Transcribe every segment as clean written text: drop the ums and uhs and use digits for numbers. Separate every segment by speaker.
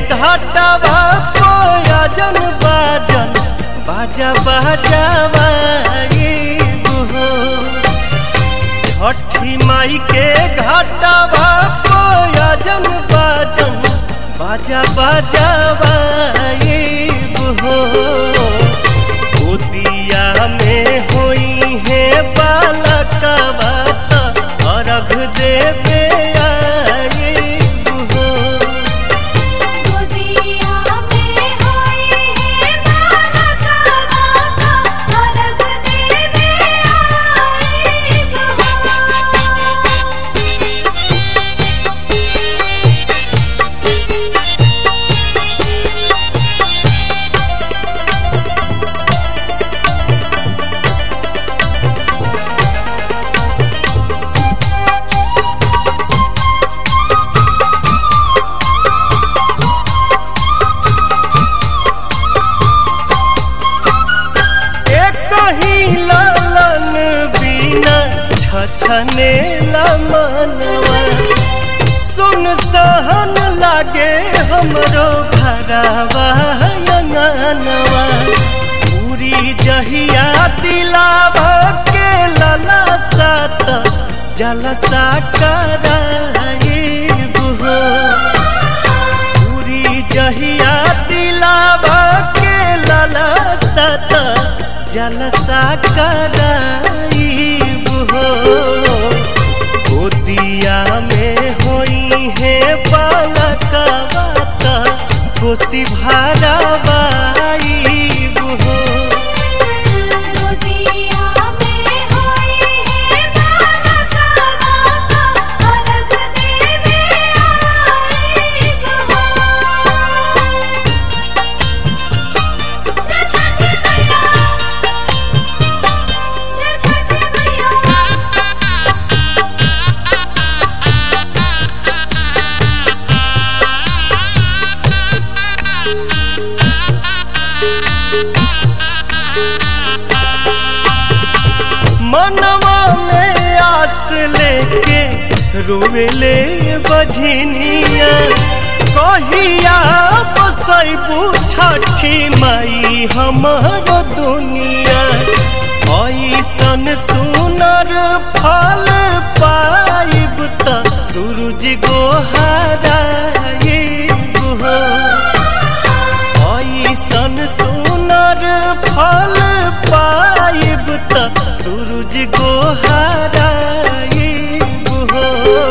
Speaker 1: घाटवा प्रयोजन बाजन बाजा बजावाइबो हो। छठी माई के घाटवा प्रयोजन बाजन बाजा बजावाइबो हो। गोदिया में होई है बालकवा अर्घ देवे आइबो हो।
Speaker 2: गोदिया में होई है बालकवा अर्घ देवे आइबो
Speaker 1: छने मनवा सुन सहन लागे हमरो घरवा अंगनवा। पूरी जहिया दिलावा के लला सात जलसा कराइबो हो। पूरी जहिया दिलावा के लला सात जलसा कराइबो हो। गोदिया में होई है बालकवा कोसी भरावाइबो हो।
Speaker 2: गोदिया में होई है बालकवा अर्घ देवे आइबो हो। जय छठी मैया, जय छठी मैया।
Speaker 1: मनवा में आस लेके रोवेले बझनिया। कहिया बसैबू छठी माई हमर दुनिया। ऐसन सुनर फल पाइब त सूरज गोहराइबो हो। ऐसन सुनर फल पाइब त सूरज गोहराइबो हो।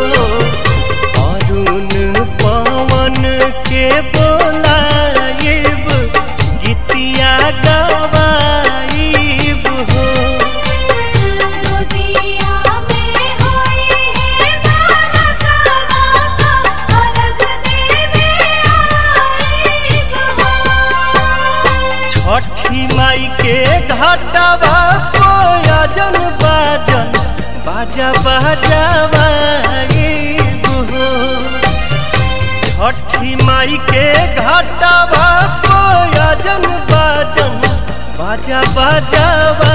Speaker 1: अरुण पवन के बोलाइब गीतिया गवाइबो हो।
Speaker 2: गोदिया में होई है बालकवा अर्घ देवे आइबो हो।
Speaker 1: छठी माई के घाटवा प्रयोजन बाजन बाजा बजावाइबो हो। छठी माई के घाटवा प्रयोजन बाजन बाजा बजावा